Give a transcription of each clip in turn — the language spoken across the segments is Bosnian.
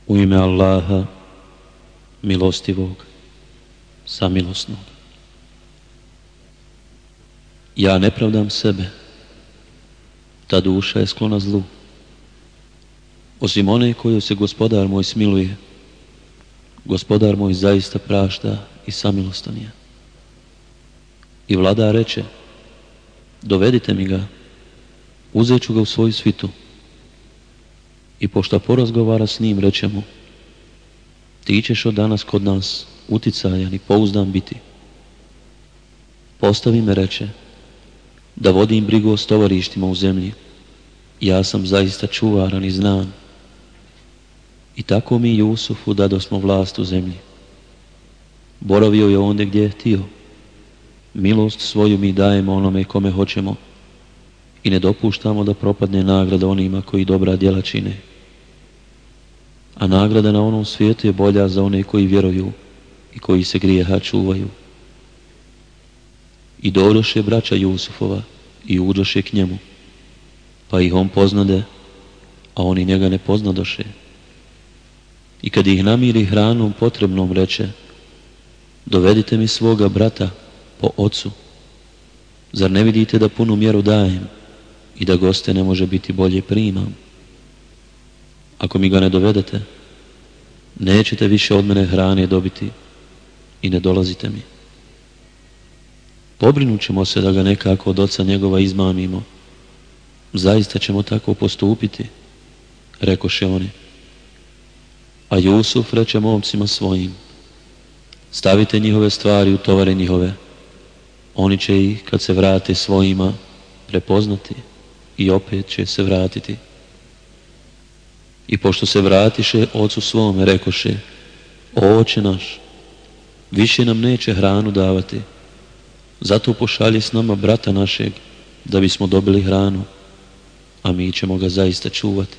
U ime Allaha, milostivog, samilosnog. Ja ne pravdam sebe, ta duša je sklona zlu. Osim one koju se Gospodar moj smiluje, Gospodar moj zaista prašta i samilostan je. I vladar reče, dovedite mi ga, uzet ću ga u svoju svitu. I pošto porazgovara s njim, reče mu, ti ćeš od danas kod nas uticajan i pouzdan biti. Postavi me, reče, da vodim brigu o stovarištima u zemlji. Ja sam zaista čuvaran i znan. I tako mi Jusufu dadosmo vlast u zemlji. Boravio je onde gdje je htio. Milost svoju mi dajemo onome kome hoćemo i ne dopuštamo da propadne nagrada onima koji dobra djela čine. A nagrada na onom svijetu je bolja za one koji vjeruju i koji se grijeha čuvaju. I dođoše braća Jusufova i uđoše k njemu, pa ih on poznade, a oni njega ne poznadoše. I kad ih namiri hranom potrebnom, reče, dovedite mi svoga brata po ocu. Zar ne vidite da punu mjeru dajem i da goste ne može biti bolje primam? Ako mi ga ne dovedete, nećete više od mene hrane dobiti i ne dolazite mi. Pobrinut ćemo se da ga nekako od oca njegova izmamimo. Zaista ćemo tako postupiti, rekoše oni. A Jusuf reče momcima svojim, stavite njihove stvari u tovare njihove. Oni će ih, kad se vrate svojima, prepoznati i opet će se vratiti. I pošto se vratiše ocu svome, rekoše, o oče naš, više nam neće hranu davati, zato pošalji s nama brata našeg, da bismo dobili hranu, a mi ćemo ga zaista čuvati.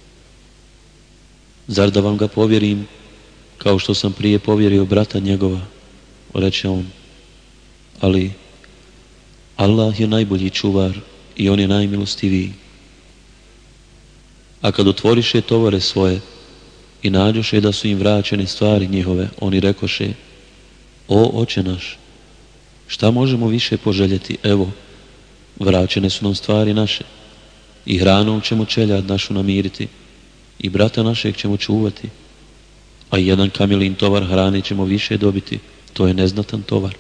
Zar da vam ga povjerim, kao što sam prije povjerio brata njegova, reče on, ali Allah je najbolji čuvar i on je najmilostiviji. A kad otvoriše tovare svoje i nađoše da su im vraćene stvari njihove, oni rekoše, o oče naš, šta možemo više poželjeti? Evo, vraćene su nam stvari naše i hranom ćemo čeljad našu namiriti i brata našeg ćemo čuvati, a jedan kamelin tovar hrane ćemo više dobiti, to je neznatan tovar.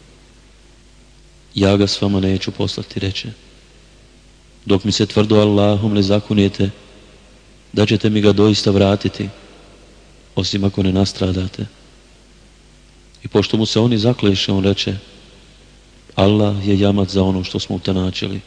Ja ga s vama neću poslati, reče, dok mi se tvrdo Allahom ne zakunijete da ćete mi ga doista vratiti, osim ako ne nastradate. I pošto mu se oni zakleše, on reče, Allah je jamac za ono što smo utanačili.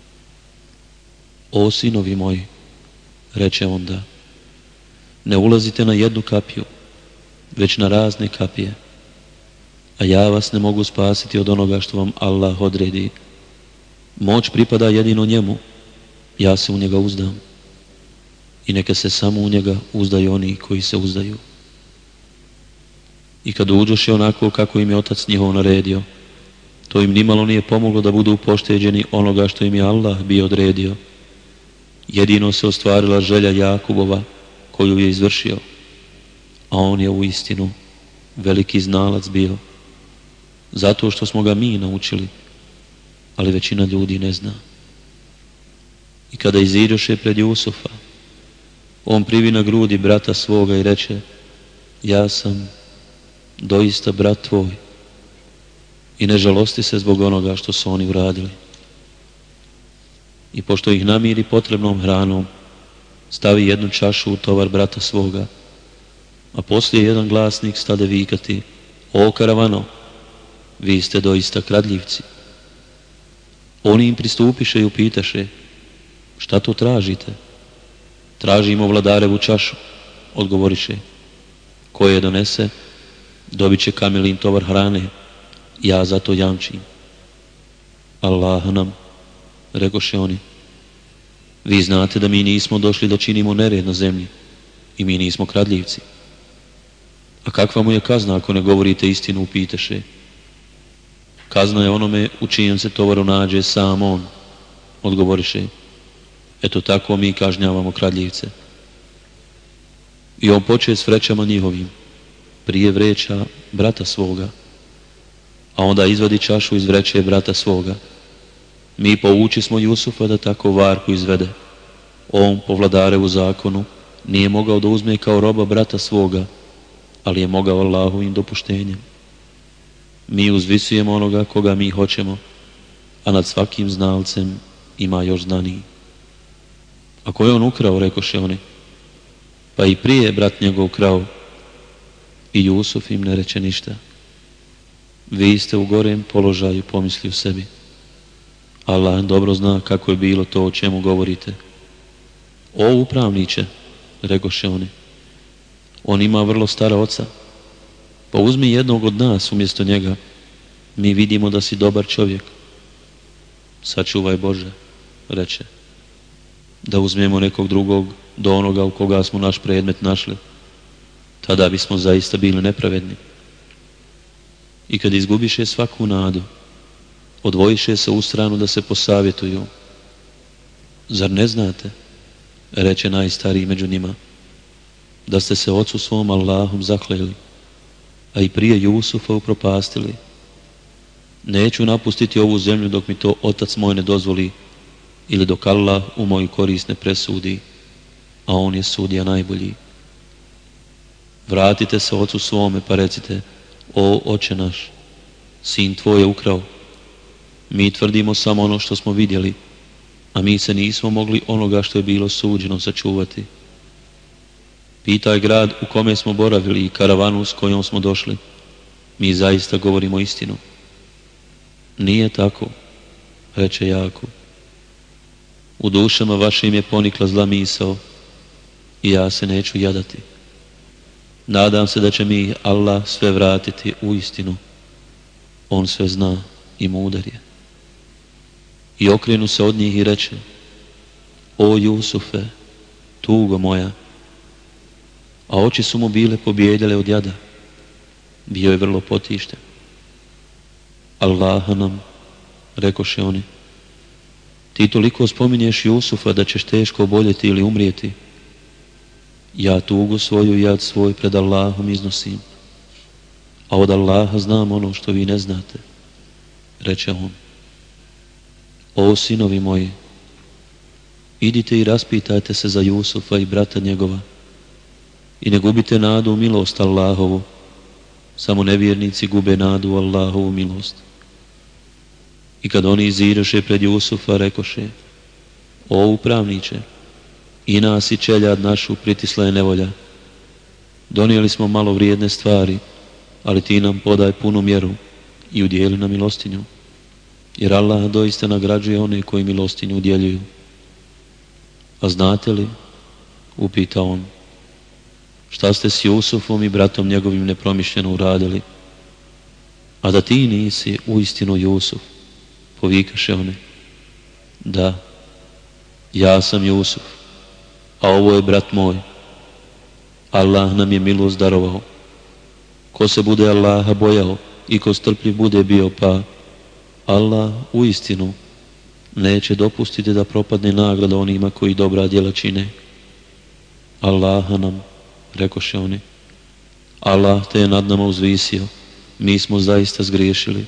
O sinovi moji, reče onda, ne ulazite na jednu kapiju, već na razne kapije, a ja vas ne mogu spasiti od onoga što vam Allah odredi. Moć pripada jedino njemu, ja se u njega uzdam. I neka se samo u njega uzdaju oni koji se uzdaju. I kad uđoše onako kako im je otac njihov naredio, to im nimalo nije pomoglo da budu pošteđeni onoga što im je Allah bio odredio. Jedino se ostvarila želja Jakubova koju je izvršio, a on je u istinu veliki znalac bio, zato što smo ga mi naučili, ali većina ljudi ne zna. I kada iziđoše pred Jusufa, on privi na grudi brata svoga i reče, ja sam doista brat tvoj i ne žalosti se zbog onoga što su oni uradili. I pošto ih namiri potrebnom hranom, stavi jednu čašu u tovar brata svoga, a poslije jedan glasnik stade vikati, o karavano, vi ste doista kradljivci. Oni im pristupiše i upitaše, šta to tražite? Tražimo vladarevu čašu, odgovoriše. Ko je donese, dobit će kamelin tovar hrane, ja za to jamčim. Allah nam, rekoše oni, vi znate da mi nismo došli da činimo nered na zemlji i mi nismo kradljivci. A kakva mu je kazna ako ne govorite istinu, upiteše. Kazna je onome u čijem se tovaru nađe sam on, odgovoriše. Eto tako mi kažnjavamo kradljivce. I on poče s vrećama njihovim, prije vreća brata svoga, a onda izvadi čašu iz vreće brata svoga. Mi pouči smo Jusufa da tako varku izvede. On, po vladarevu zakonu, nije mogao da uzme kao roba brata svoga, ali je mogao Allahovim dopuštenjem. Mi uzvisujemo onoga koga mi hoćemo, a nad svakim znalcem ima još znaniji. Ako je on ukrao, rekoše oni, pa i prije brat njegov krao, i Jusuf im ne reče ništa. Vi ste u gorem položaju, pomisli u sebi. Allah dobro zna kako je bilo to o čemu govorite. O upravniče, rekoše oni, on ima vrlo stara oca, pa uzmi jednog od nas umjesto njega, mi vidimo da si dobar čovjek. Sačuvaj Bože, reče, da uzmemo nekog drugog do onoga u koga smo naš predmet našli, tada bismo zaista bili nepravedni. I kad izgubiše svaku nadu, odvojiše se u stranu da se posavjetuju. Zar ne znate, reče najstariji među njima, da ste se ocu svom Allahom zakleli, a i prije Jusufa upropastili? Neću napustiti ovu zemlju dok mi to otac moj ne dozvoli, ili dok Allah u moju korist ne presudi, a on je sudija najbolji. Vratite se ocu svome pa recite, o oče naš, sin tvoj je ukrao. Mi tvrdimo samo ono što smo vidjeli, a mi se nismo mogli onoga što je bilo suđeno sačuvati. Pitaj grad u kome smo boravili i karavanu s kojom smo došli. Mi zaista govorimo istinu. Nije tako, reče Jakub. U dušama vašim je ponikla zla misao i ja se neću jadati. Nadam se da će mi Allah sve vratiti u istinu. On sve zna i mudar je. I okrenu se od njih i reče, o Jusufe, tugo moja. A oči su mu bile pobijeljele od jada. Bio je vrlo potišten. Allaha nam, rekoše oni, ti toliko spominješ Jusufa da ćeš teško oboljeti ili umrijeti. Ja tugu svoju i jad svoj pred Allahom iznosim, a od Allaha znam ono što vi ne znate, reče on. O sinovi moji, idite i raspitajte se za Jusufa i brata njegova i ne gubite nadu u milost Allahovu, samo nevjernici gube nadu u Allahovu milost. I kad oni iziđoše pred Jusufa, rekoše, o upravniče, i nas i čeljad našu pritisla je nevolja. Donijeli smo malo vrijedne stvari, ali ti nam podaj punu mjeru i udijeli na milostinju, jer Allah doista nagrađuje one koji milostinju udjeljuju. A znate li, upita on, šta ste s Jusufom i bratom njegovim nepromišljeno uradili? A da ti nisi uistinu Jusuf, povikaše one. Da, ja sam Jusuf, a ovo je brat moj. Allah nam je milost darovao. Ko se bude Allaha bojao i ko strpljiv bude bio, pa Allah uistinu neće dopustiti da propadne nagrada onima koji dobra djela čine. Allaha nam, rekoše oni, Allah te je nad nama uzvisio, mi smo zaista zgriješili.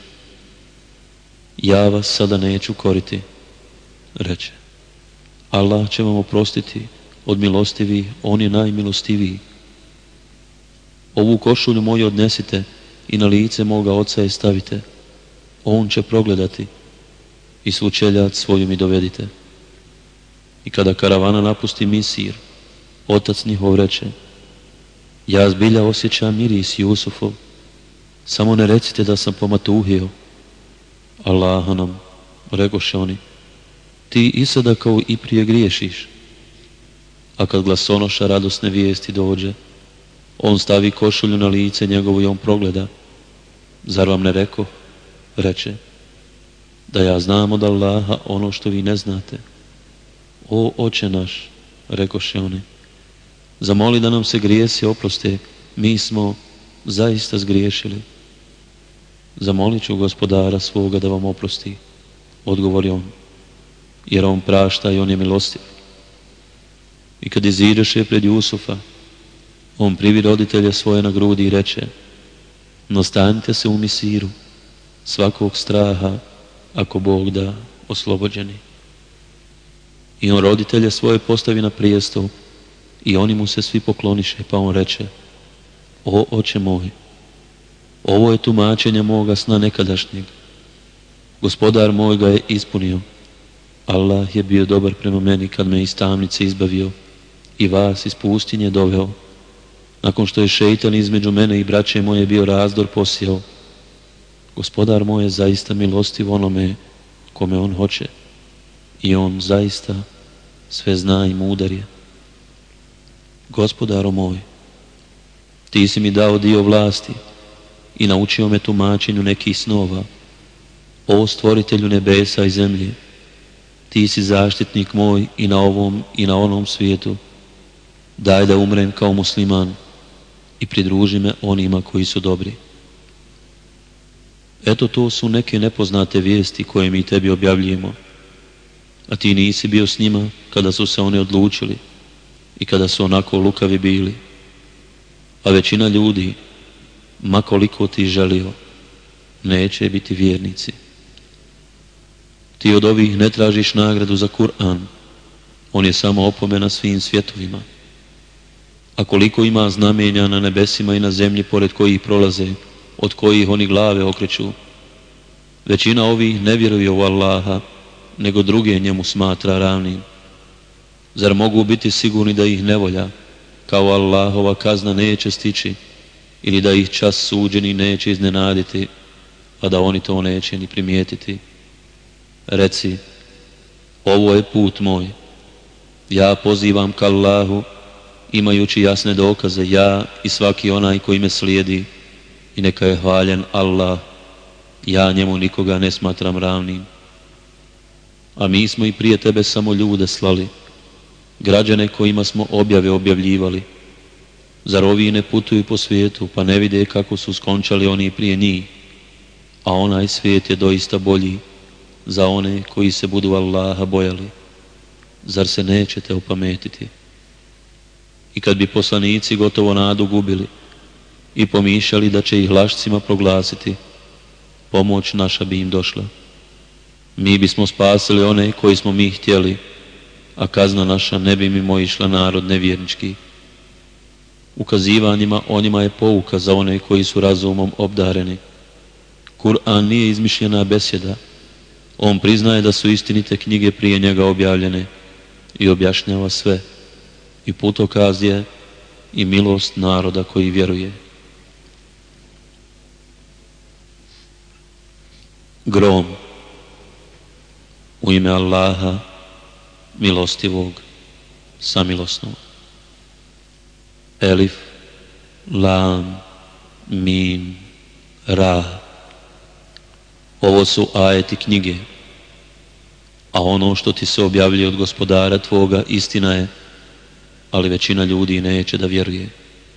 Ja vas sada neću koriti, reče. Allah će vam oprostiti, od milostivih, on je najmilostiviji. Ovu košulju moju odnesite i na lice moga oca je stavite. On će progledati i svu čeljad svoju mi dovedite. I kada karavana napusti Misir, otac njihov reče, ja zbilja osjećam miris Jusufov, samo ne recite da sam pomatuhio. Allaha nam, rekoše oni, ti i sada kao i prije griješiš. A kad glasonoša radosne vijesti dođe, on stavi košulju na lice njegovo i on progleda. Zar vam ne reko, reče, da ja znam od Allaha ono što vi ne znate. O oče naš, rekoše oni, zamoli da nam se grijesi oproste, mi smo zaista zgriješili. Zamolit ću gospodara svoga da vam oprosti, odgovori on, jer on prašta i on je milostiv. I kad iziđeše pred Jusufa, On privi roditelje svoje na grudi i reče: nastanite se u misiru, svakog straha, ako Bog da, oslobođeni. I on roditelje svoje postavi na prijestol i oni mu se svi pokloniše, pa on reče: o oče moj, ovo je tumačenje moga sna nekadašnjeg. Gospodar moj ga je ispunio. Allah je bio dobar prema meni kad me iz tamnice izbavio i vas iz pustinje doveo, nakon što je šeitan između mene i braće moje bio razdor posijao. Gospodar moj je zaista milostiv onome kome on hoće i on zaista sve zna i mudar je. Gospodaru moj, ti si mi dao dio vlasti i naučio me tumačenju nekih snova. O stvoritelju nebesa i zemlje, ti si zaštitnik moj i na ovom i na onom svijetu. Daj da umrem kao musliman i pridruži me onima koji su dobri. Eto, to su neke nepoznate vijesti koje mi tebi objavljujemo, a ti nisi bio s njima kada su se oni odlučili i kada su onako lukavi bili. A većina ljudi, ma koliko ti želio, neće biti vjernici. Ti od ovih ne tražiš nagradu za Kur'an, on je samo opomena svim svjetovima. A koliko ima znamenja na nebesima i na zemlji pored kojih prolaze, od kojih oni glave okreću. Većina ovih ne vjeruje u Allaha, nego druge njemu smatra ravnim. Zar mogu biti sigurni da ih nevolja, kao Allahova kazna, neće stići, ili da ih čas suđeni neće iznenaditi, a da oni to neće ni primijetiti? Reci: ovo je put moj, ja pozivam ka Allahu, imajući jasne dokaze, ja i svaki onaj koji me slijedi, i neka je hvaljen Allah, ja njemu nikoga ne smatram ravnim. A mi smo i prije tebe samo ljude slali, građane kojima smo objave objavljivali. Zar ovi ne putuju po svijetu, pa ne vide kako su skončali oni prije njih? A onaj svijet je doista bolji za one koji se budu Allaha bojali. Zar se nećete opametiti? I kad bi poslanici gotovo nadu gubili i pomišljali da će ih lašcima proglasiti, pomoć naša bi im došla. Mi bismo spasili one koji smo mi htjeli, a kazna naša ne bi mimo išla narod nevjernički. Ukazivanjima o njima je pouka za one koji su razumom obdareni. Kur'an nije izmišljena besjeda. On priznaje da su istinite knjige prije njega objavljene i objašnjava sve, i putokaz je i milost naroda koji vjeruje. Grom. U ime Allaha, milostivog, samilosnog. Elif, lam, mim, ra. Ovo su ajeti knjige, a ono što ti se objavljuje od Gospodara tvoga istina je, ali većina ljudi neće da vjeruje.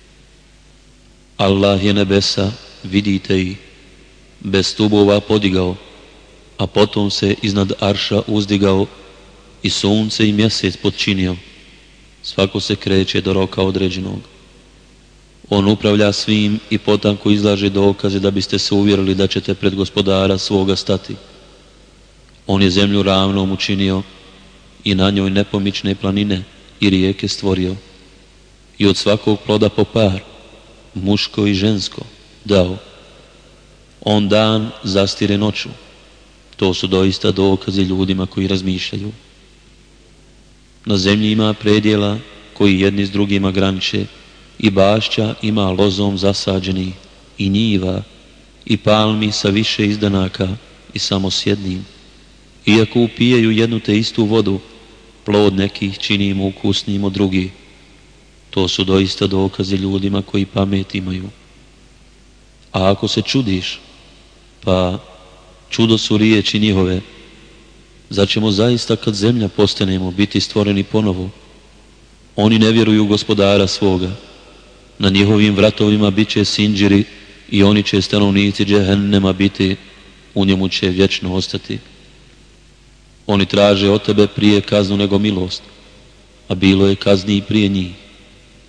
Allah je nebesa, vidite ih, bez stubova podigao, a potom se iznad arša uzdigao i sunce i mjesec potčinio. Svako se kreće do roka određenog. On upravlja svim i potanko izlaže dokaze da biste se uvjerili da ćete pred Gospodara svoga stati. On je zemlju ravnom učinio i na njoj nepomične planine i rijeke stvorio i od svakog ploda po par, muško i žensko, dao. On dan zastire noću. To su doista dokazi ljudima koji razmišljaju. Na zemlji ima predjela koji jedni s drugima graniče, i bašća ima lozom zasađenih, i njiva, i palmi sa više izdanaka i samo s jednim. Iako upijaju jednu te istu vodu, plod nekih činimo ukusnijim od drugih. To su doista dokazi ljudima koji pamet imaju. A ako se čudiš, pa čudo su riječi njihove. Zar ćemo zaista kad zemlja postanemo biti stvoreni ponovo? Oni ne vjeruju Gospodara svoga. Na njihovim vratovima bit će sinđiri i oni će stanovnici džehennema biti, u njemu će vječno ostati. Oni traže od tebe prije kaznu nego milost, a bilo je kazni i prije njih.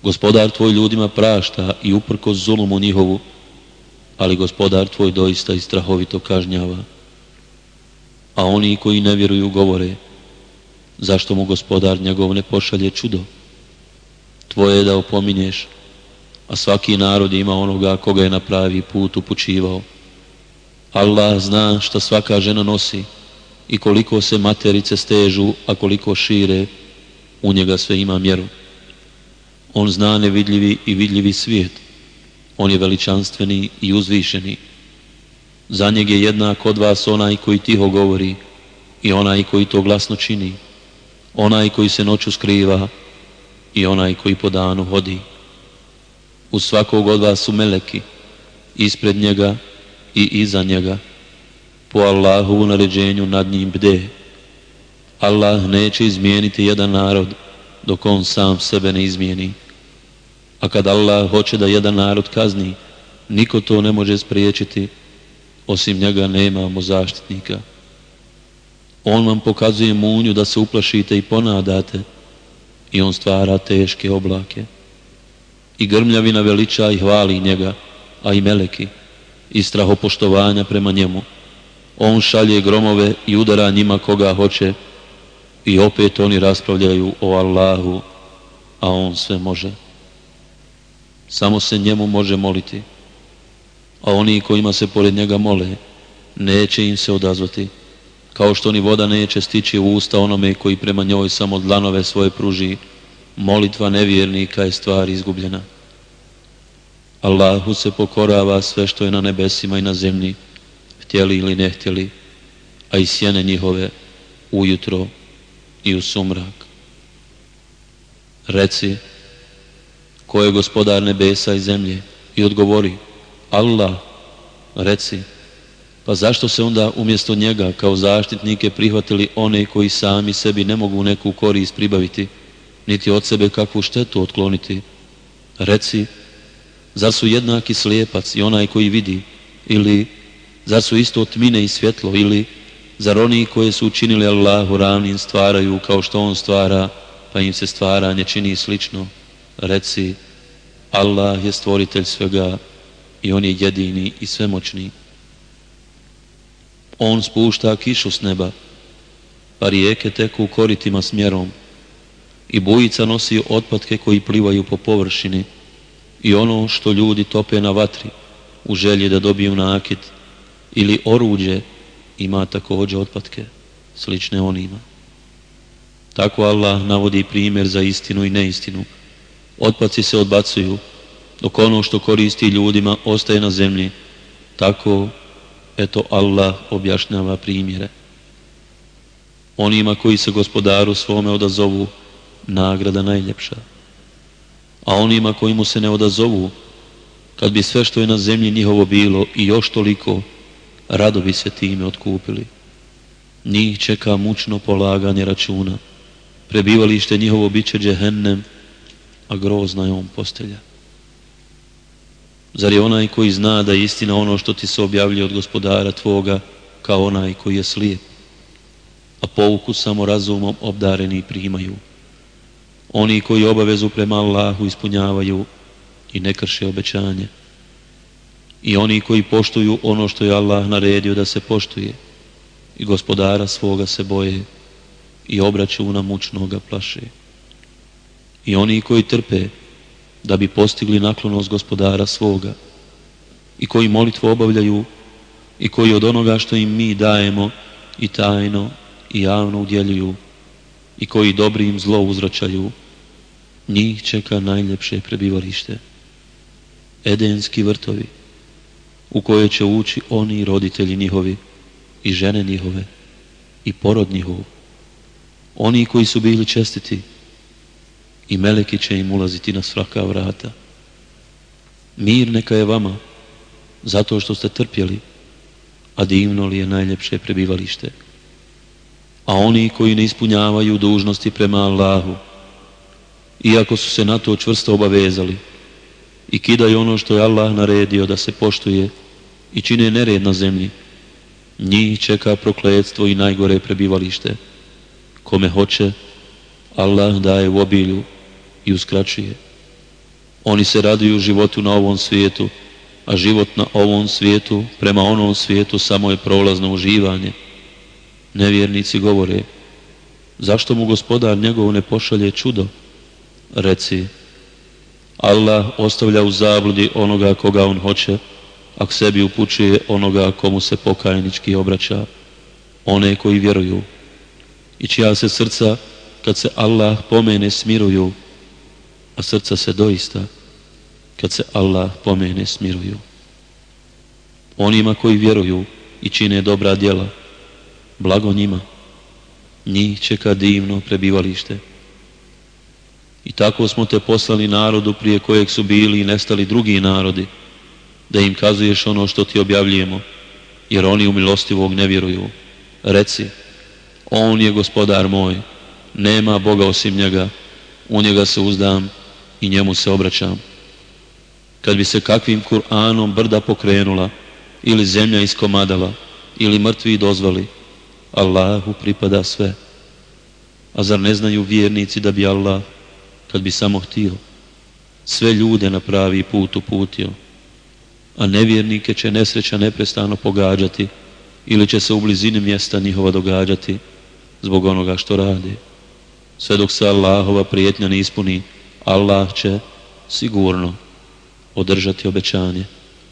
Gospodar tvoj ljudima prašta i uprkos zulumu njihovu, ali Gospodar tvoj doista i strahovito kažnjava. A oni koji ne vjeruju govore, zašto mu Gospodar njegov ne pošalje čudo? Tvoje je da opominješ, a svaki narod ima onoga koga je na pravi put upućivao. Allah zna šta svaka žena nosi i koliko se materice stežu, a koliko šire, u njega sve ima mjeru. On zna nevidljivi i vidljivi svijet. On je veličanstveni i uzvišeni. Za njeg je jednak od vas onaj koji tiho govori i onaj koji to glasno čini, onaj koji se noću skriva i onaj koji po danu hodi. U svakog od vas su meleki, ispred njega i iza njega. Po Allahovu naređenju nad njim bde. Allah neće izmijeniti jedan narod dok on sam sebe ne izmijeni. A kad Allah hoće da jedan narod kazni, niko to ne može spriječiti, osim njega nemamo zaštitnika. On vam pokazuje munju da se uplašite i ponadate, i on stvara teške oblake. I grmljavina veliča i hvali njega, a i meleki, i strahopoštovanja prema njemu. On šalje gromove i udara njima koga hoće, i opet oni raspravljaju o Allahu, a on sve može. Samo se njemu može moliti, a oni kojima se pored njega mole, neće im se odazvati, kao što ni voda neće stići u usta onome koji prema njoj samo dlanove svoje pruži. Molitva nevjernika je stvar izgubljena. Allahu se pokorava sve što je na nebesima i na zemlji, htjeli ili ne htjeli, a i sjene njihove ujutro i u sumrak. Reci, ko je gospodar nebesa i zemlje? I odgovori, Allah. Reci, pa zašto se onda umjesto njega kao zaštitnike prihvatili one koji sami sebi ne mogu neku korist pribaviti, niti od sebe kakvu štetu otkloniti? Reci, zar su jednaki slijepac i onaj koji vidi, ili zar su isto tmine i svjetlo, ili zar oni koje su učinili Allahu ravnim stvaraju kao što on stvara, pa im se stvaranje čini slično? Reci, Allah je stvoritelj svega i on je jedini i svemoćni. On spušta kišu s neba, pa rijeke teku koritima s mjerom, i bujica nosi otpatke koji plivaju po površini, i ono što ljudi tope na vatri u želji da dobiju nakit ili oruđe ima također otpatke slične onima. Tako Allah navodi primjer za istinu i neistinu. Otpaci se odbacuju, dok ono što koristi ljudima ostaje na zemlji. Tako, eto, Allah objašnjava primjere. Onima koji se gospodaru svome odazovu, nagrada najljepša. A onima koji mu se ne odazovu, kad bi sve što je na zemlji njihovo bilo i još toliko, rado bi se time otkupili. Njih čeka mučno polaganje računa. Prebivalište njihovo bit će džehennem, a grozna je on postelja. Zar je onaj koji zna da je istina ono što ti se objavljuje od gospodara tvoga, kao onaj koji je slijep, a pouku samo razumom obdareni primaju? Oni koji obavezu prema Allahu ispunjavaju i ne krše obećanje. I oni koji poštuju ono što je Allah naredio da se poštuje i gospodara svoga se boje i obračuna mučnoga plaše. I oni koji trpe da bi postigli naklonost gospodara svoga i koji molitvu obavljaju i koji od onoga što im mi dajemo i tajno i javno udjeljuju i koji dobrim zlo uzvraćaju, njih čeka najljepše prebivalište, edenski vrtovi, u koje će ući oni roditelji njihovi i žene njihove i porod njihov, oni koji su bili čestiti, i meleki će im ulaziti na svaka vrata. Mir neka je vama, zato što ste trpjeli, a divno li je najljepše prebivalište. A oni koji ne ispunjavaju dužnosti prema Allahu, iako su se na to čvrsto obavezali, i kidaju ono što je Allah naredio da se poštuje i čine nered na zemlji, njih čeka prokletstvo i najgore prebivalište. Kome hoće, Allah daje u obilju i uskraćuje, Oni se raduju životu na ovom svijetu, a život na ovom svijetu prema onom svijetu samo je prolazno uživanje. Nevjernici govore, zašto mu Gospodar njegov ne pošalje čudo? Reci, Allah ostavlja u zabludi onoga koga on hoće, a k sebi upućuje onoga komu se pokajnički obraća, one koji vjeruju i čija se srca kad se Allah pomene smiruju, a srca se doista kad se Allah pomene smiruju. Onima koji vjeruju i čine dobra djela, blago njima, njih čeka divno prebivalište. I tako smo te poslali narodu prije kojeg su bili i nestali drugi narodi, da im kazuješ ono što ti objavljujemo, jer oni u milostivog ne vjeruju. Reci, on je Gospodar moj, nema Boga osim njega, u njega se uzdam i njemu se obraćam. Kad bi se kakvim Kur'anom brda pokrenula, ili zemlja iskomadala, ili mrtvi dozvali, Allahu pripada sve. A zar ne znaju vjernici da bi Allah, kad bi samo htio, sve ljude na pravi put uputio, a nevjernike će nesreća neprestano pogađati ili će se u blizini mjesta njihova događati zbog onoga što rade. Sve dok se Allahova prijetnja ne ispuni, Allah će sigurno održati obećanje.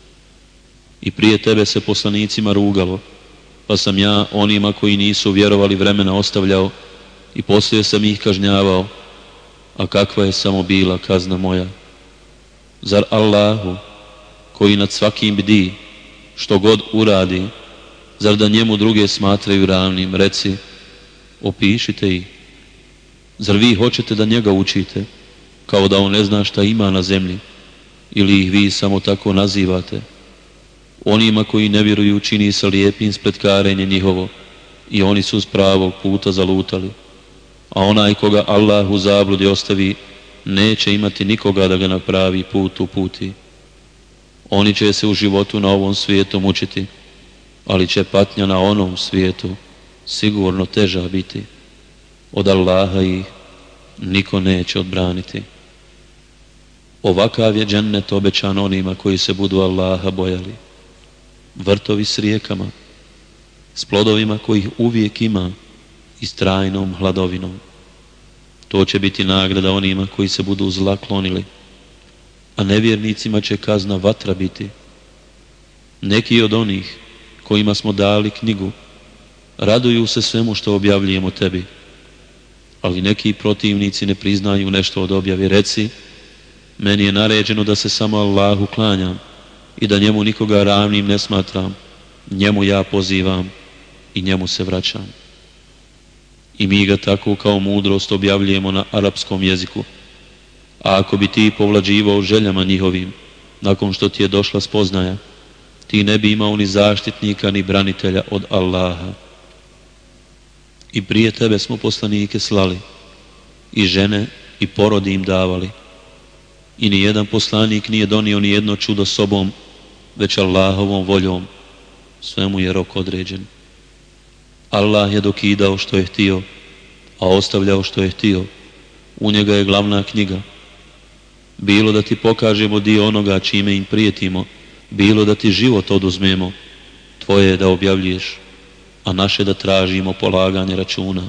I prije tebe se poslanicima rugalo, pa sam ja onima koji nisu vjerovali vremena ostavljao i poslije sam ih kažnjavao, a kakva je samo bila kazna moja. Zar Allahu, koji nad svakim bdi, što god uradi, zar da njemu druge smatraju ravnim? Reci, opišite ih. Zar vi hoćete da njega učite, kao da on ne zna šta ima na zemlji, ili ih vi samo tako nazivate? Onima koji ne vjeruju čini se lijepim spletkarenje njihovo i oni su s pravog puta zalutali. A onaj koga Allah u zabludi ostavi, neće imati nikoga da ga na pravi put uputi. Oni će se u životu na ovom svijetu mučiti, ali će patnja na onom svijetu sigurno teža biti. Od Allaha ih niko neće odbraniti. Ovakav je džennet obećan onima koji se budu Allaha bojali. Vrtovi s rijekama, s plodovima kojih uvijek ima i s trajnom hladovinom. To će biti nagrada onima koji se budu zla klonili, a nevjernicima će kazna vatra biti. Neki od onih kojima smo dali knjigu raduju se svemu što objavljujemo tebi, ali neki protivnici ne priznaju nešto od objave. Reci, meni je naređeno da se samo Allahu klanjam i da njemu nikoga ravnim ne smatram, njemu ja pozivam i njemu se vraćam. I mi ga tako kao mudrost objavljujemo na arapskom jeziku. A ako bi ti povlađivao željama njihovim, nakon što ti je došla spoznaja, ti ne bi imao ni zaštitnika ni branitelja od Allaha. I prije tebe smo poslanike slali, i žene i porodi im davali. I ni jedan poslanik nije donio ni jedno čudo sobom, već Allahovom voljom, svemu je rok određen. Allah je dokidao što je htio, a ostavljao što je htio. U njega je glavna knjiga. Bilo da ti pokažemo dio onoga čime im prijetimo, bilo da ti život oduzmemo, tvoje je da objavljuješ, a naše da tražimo polaganje računa.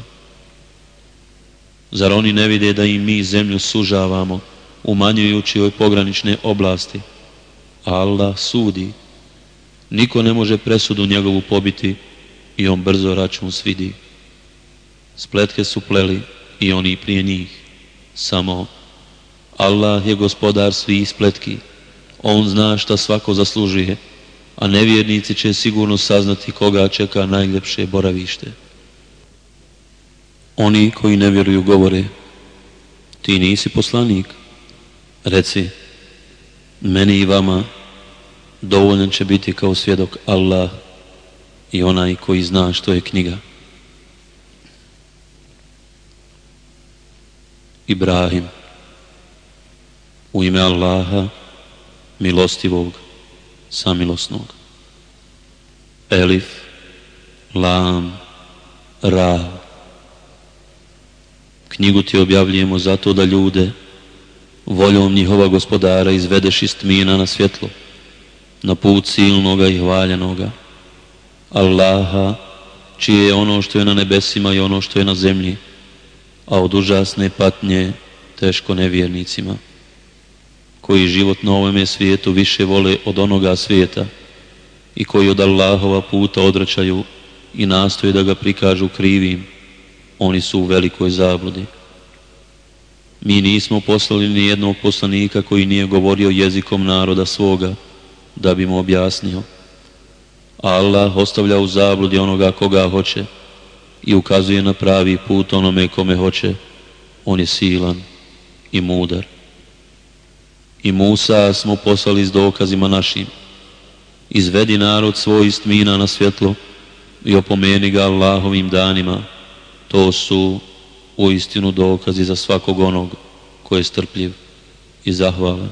Zar oni ne vide da im mi zemlju sužavamo, umanjujući joj pogranične oblasti? A Allah sudi. Niko ne može presudu njegovu pobiti i on brzo račun svidi. Spletke su pleli i oni prije njih. Samo Allah je gospodar svih spletki. On zna šta svako zaslužuje, a nevjernici će sigurno saznati koga čeka najljepše boravište. Oni koji ne vjeruju govore, ti nisi poslanik. Reci, meni i vama dovoljan će biti kao svjedok Allah i onaj koji zna što je knjiga. Ibrahim. U ime Allaha, milostivog, samilosnog. Elif, Lam, Ra. Knjigu ti objavljujemo zato da ljude Voljom njihova gospodara izvedeš iz tmina na svjetlo, na put silnoga i hvaljenoga. Allaha, čije je ono što je na nebesima i ono što je na zemlji, a od užasne patnje teško nevjernicima, koji život na ovome svijetu više vole od onoga svijeta i koji od Allahova puta odvraćaju i nastoje da ga prikažu krivim, oni su u velikoj zabludi. Mi nismo poslali ni jednog poslanika koji nije govorio jezikom naroda svoga da bi mu objasnio. Allah ostavlja u zabludi onoga koga hoće i ukazuje na pravi put onome kome hoće. On je silan i mudar. I Musa smo poslali s dokazima našim. Izvedi narod svoj iz tmina na svjetlo i opomeni ga Allahovim danima. To su uistinu dokazi za svakog onog ko je strpljiv i zahvalan.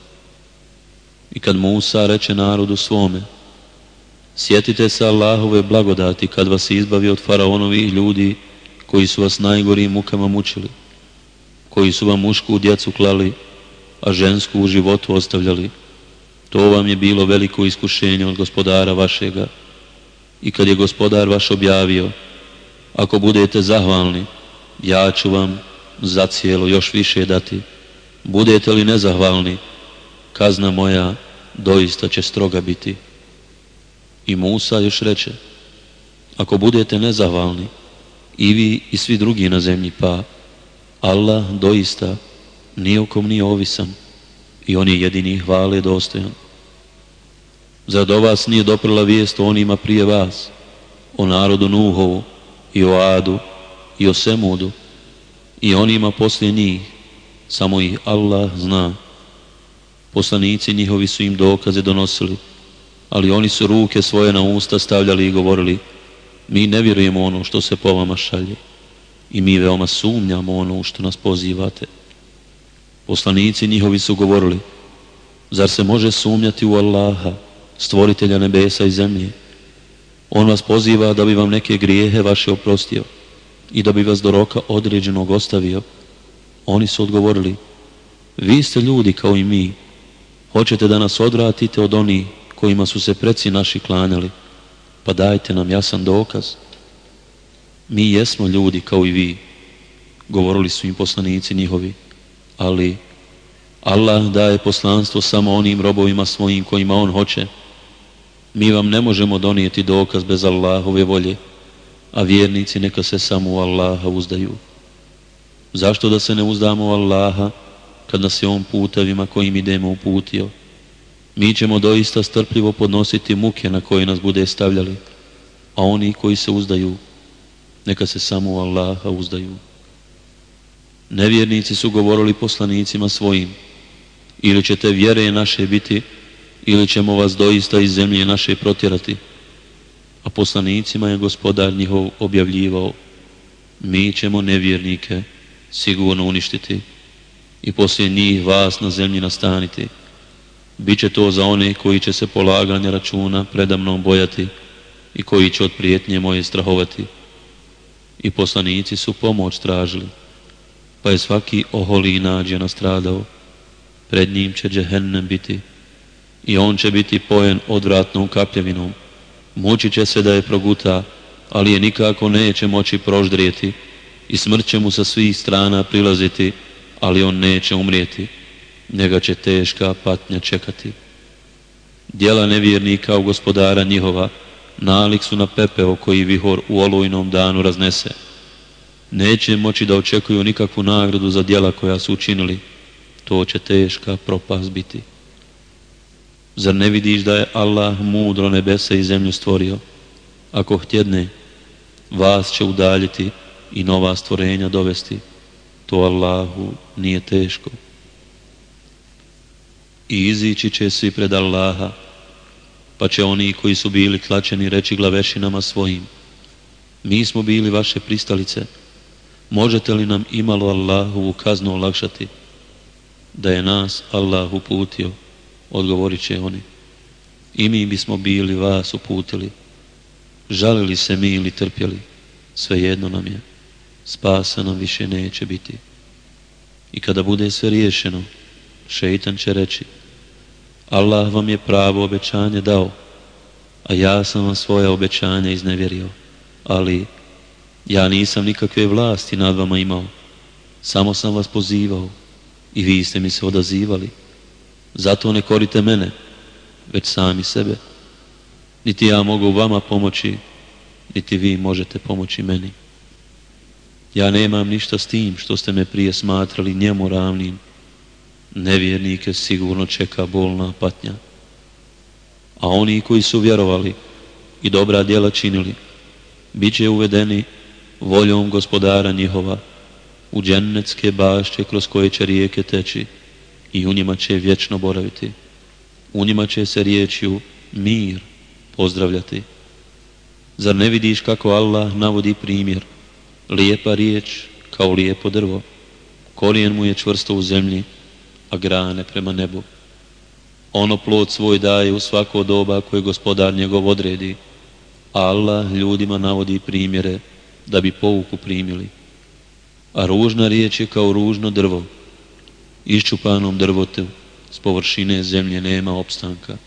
I kad Musa reče narodu svome: sjetite se Allahove blagodati kad vas izbavi od faraonovih ljudi koji su vas najgorim mukama mučili, koji su vam mušku djecu klali, a žensku u životu ostavljali. To vam je bilo veliko iskušenje od gospodara vašega. I kad je gospodar vaš objavio: ako budete zahvalni, ja ću vam zacijelo još više dati. Budete li nezahvalni, kazna moja doista će stroga biti. I Musa još reče: ako budete nezahvalni, i vi i svi drugi na zemlji, pa Allah doista ni o kom nije ovisan i on je jedini hvale dostojan. Zar do vas nije doprla vijest o onima prije vas, o narodu Nuhovu i o Adu i o Semudu i onima poslije njih, samo ih Allah zna. Poslanici njihovi su im dokaze donosili, ali oni su ruke svoje na usta stavljali i govorili: mi ne vjerujemo ono što se po vama šalje i mi veoma sumnjamo ono što nas pozivate. Poslanici njihovi su govorili: zar se može sumnjati u Allaha, stvoritelja nebesa i zemlje? On vas poziva da bi vam neke grijehe vaše oprostio i da bi vas do roka određenog ostavio. Oni su odgovorili: vi ste ljudi kao i mi, hoćete da nas odvratite od onih kojima su se preci naši klanjali, pa dajte nam jasan dokaz. Mi jesmo ljudi kao i vi, govorili su im poslanici njihovi, ali Allah daje poslanstvo samo onim robovima svojim kojima on hoće. Mi vam ne možemo donijeti dokaz bez Allahove volje, a vjernici neka se samo u Allaha uzdaju. Zašto da se ne uzdamo u Allaha kad nas je on putevima kojim idemo uputio? Mi ćemo doista strpljivo podnositi muke na koje nas bude stavljali, a oni koji se uzdaju, neka se samo u Allaha uzdaju. Nevjernici su govorili poslanicima svojim: ili ćete vjere naše biti, ili ćemo vas doista iz zemlje naše protjerati. A poslanicima je gospodar njihov objavljivao: mi ćemo nevjernike sigurno uništiti i poslije njih vas na zemlji nastaniti. Biće to za one koji će se polaganja računa predamnom bojati i koji će od prijetnje moje strahovati. I poslanici su pomoć tražili, pa je svaki oholi i nađe nastradao. Pred njim će džehennem biti i on će biti pojen odvratnom kapljevinom. Mučit će se da je proguta, ali je nikako neće moći proždrijeti, i smrt će mu sa svih strana prilaziti, ali on neće umrijeti. Njega će teška patnja čekati. Djela nevjernika u gospodara njihova nalik su na pepeo koji vihor u olujnom danu raznese. Neće moći da očekuju nikakvu nagradu za djela koja su učinili. To će teška propast biti. Zar ne vidiš da je Allah mudro nebesa i zemlju stvorio? Ako htjedne, vas će udaljiti i nova stvorenja dovesti. To Allahu nije teško. I izići će svi pred Allaha, pa će oni koji su bili tlačeni reći glavešinama svojim: mi smo bili vaše pristalice, možete li nam imalo Allahovu kaznu olakšati? Da je nas Allah uputio, odgovorit će oni: i mi bismo bili vas uputili. Žalili se mi ili trpjeli, svejedno nam je, spasa nam više neće biti. I kada bude sve riješeno, Šeitan će reći: Allah vam je pravo obećanje dao, a ja sam vam svoja obećanja iznevjerio. Ali ja nisam nikakve vlasti nad vama imao, samo sam vas pozivao i vi ste mi se odazivali. Zato ne korite mene, već sami sebe. Niti ja mogu vama pomoći, niti vi možete pomoći meni. Ja nemam ništa s tim što ste me prije smatrali njemu ravnim. Nevjernike sigurno čeka bolna patnja. A oni koji su vjerovali i dobra djela činili, bit će uvedeni voljom gospodara njihova u džennetske bašće kroz koje će rijeke teći i u njima će vječno boraviti. U njima će se riječju mir pozdravljati. Zar ne vidiš kako Allah navodi primjer? Lijepa riječ kao lijepo drvo, korijen mu je čvrsto u zemlji, a grane prema nebu. Ono plod svoj daje u svako doba koje gospodar njegov odredi, a Allah ljudima navodi primjere da bi pouku primili. A ružna riječ je kao ružno drvo, iščupanom drvotu s površine zemlje nema opstanka.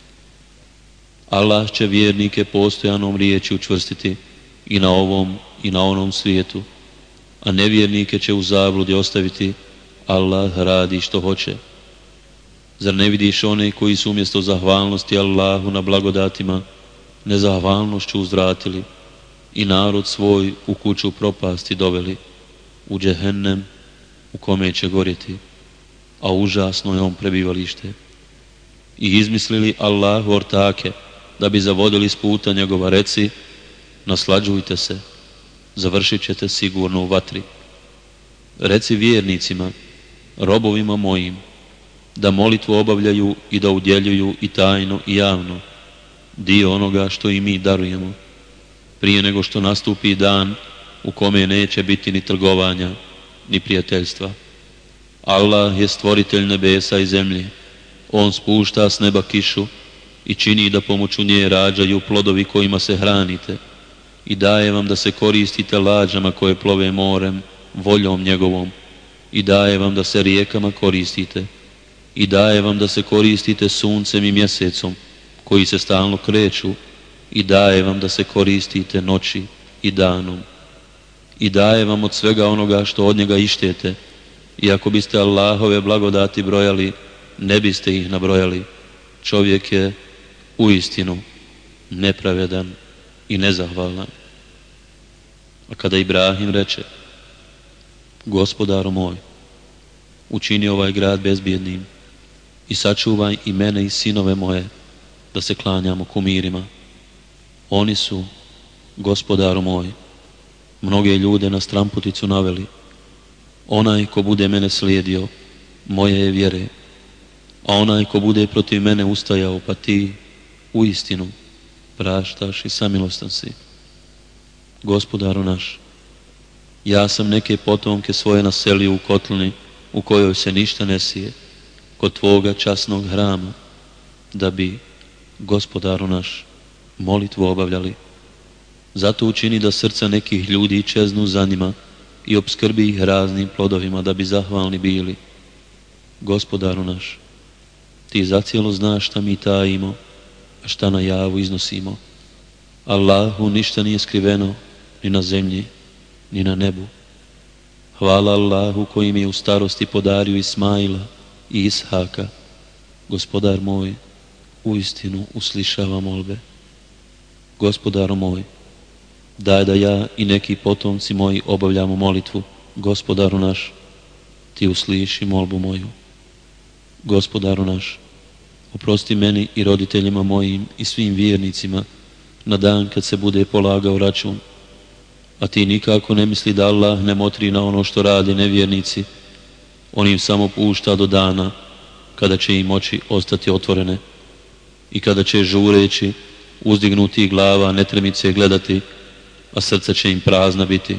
Allah će vjernike postojanom riječi učvrstiti i na ovom i na onom svijetu, a nevjernike će u zabludi ostaviti. Allah radi što hoće. Zar ne vidiš one koji su umjesto zahvalnosti Allahu na blagodatima nezahvalnošću uzvratili i narod svoj u kuću propasti doveli, u džehennem u kome će gorjeti, a užasno je on prebivalište. I izmislili Allahu ortake da bi zavodili s puta njegova. Reci: naslađujte se, završit ćete sigurno u vatri. Reci vjernicima, robovima mojim, da molitvu obavljaju i da udjeljuju i tajno i javno dio onoga što i mi darujemo, prije nego što nastupi dan u kome neće biti ni trgovanja, ni prijateljstva. Allah je stvoritelj nebesa i zemlje. On spušta s neba kišu i čini da pomoću nje rađaju plodovi kojima se hranite i daje vam da se koristite lađama koje plove morem voljom njegovom i daje vam da se rijekama koristite i daje vam da se koristite suncem i mjesecom koji se stalno kreću i daje vam da se koristite noći i danom i daje vam od svega onoga što od njega ištete, i ako biste Allahove blagodati brojali, ne biste ih nabrojali. Čovjek je uistinu nepravedan i nezahvalan. A kada Ibrahim reče: Gospodaru moj, učini ovaj grad bezbjednim i sačuvaj i mene i sinove moje da se klanjamo kumirima. Oni su, Gospodaru moj, mnoge ljude na stramputicu naveli. Onaj ko bude mene slijedio, moje je vjere, a onaj ko bude protiv mene ustajao, pa ti uistinu praštaš i samilostan si. Gospodaru naš, ja sam neke potomke svoje naselio u kotlini u kojoj se ništa ne sije, kod tvoga časnog hrama, da bi, Gospodaru naš, molitvu obavljali. Zato učini da srca nekih ljudi čeznu za njima i opskrbi ih raznim plodovima da bi zahvalni bili. Gospodaru naš, ti zacijelo znaš šta mi tajimo, a šta na javu iznosimo. Allahu ništa nije skriveno ni na zemlji, ni na nebu. Hvala Allahu koji mi je u starosti podario Ismaila i Ishaka. Gospodar moj, uistinu uslišava molbe. Gospodaru moj, daj da ja i neki potomci moji obavljamo molitvu. Gospodaru naš, ti usliši molbu moju. Gospodaru naš, oprosti meni i roditeljima mojim i svim vjernicima na dan kad se bude polagao račun. A ti nikako ne misli da Allah ne motri na ono što rade nevjernici. On im samo pušta do dana kada će im oči ostati otvorene i kada će žureći uzdignuti glava netremice gledati, a srca će im prazna biti.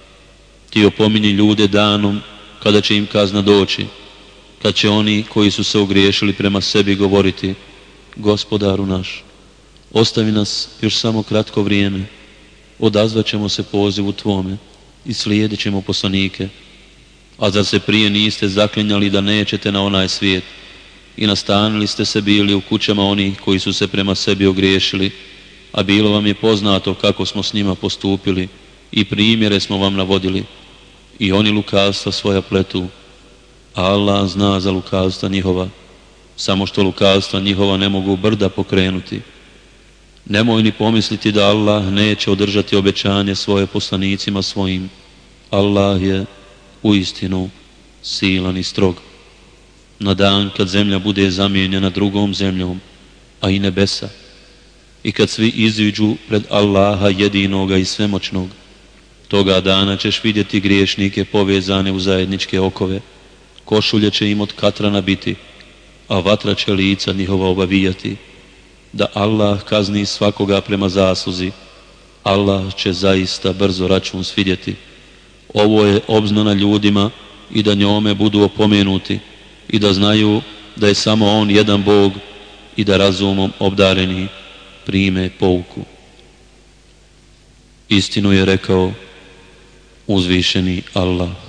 Ti opominji ljude danom kada će im kazna doći, kad će oni koji su se ogriješili prema sebi govoriti: Gospodaru naš, ostavi nas još samo kratko vrijeme, odazvat ćemo se pozivu tvome i slijedit ćemo poslanike. A zar se prije niste zaklinjali da nećete na onaj svijet i nastanili ste se bili u kućama onih koji su se prema sebi ogriješili, a bilo vam je poznato kako smo s njima postupili i primjere smo vam navodili, i oni lukavstva svoja pletu, a Allah zna za lukavstva njihova, samo što lukavstva njihova ne mogu brda pokrenuti. Nemoj ni pomisliti da Allah neće održati obećanje svoje poslanicima svojim. Allah je uistinu silan i strog. Na dan kad zemlja bude zamijenjena drugom zemljom, a i nebesa, i kad svi iziđu pred Allaha jedinoga i svemoćnog, toga dana ćeš vidjeti griješnike povezane u zajedničke okove, košulje će im od katrana biti, a vatra će lica njihova obavijati, da Allah kazni svakoga prema zasluzi. Allah će zaista brzo račun svidjeti. Ovo je obznana ljudima i da njome budu opomenuti i da znaju da je samo On jedan Bog i da razumom obdareni prime pouku. Istinu je rekao uzvišeni Allah.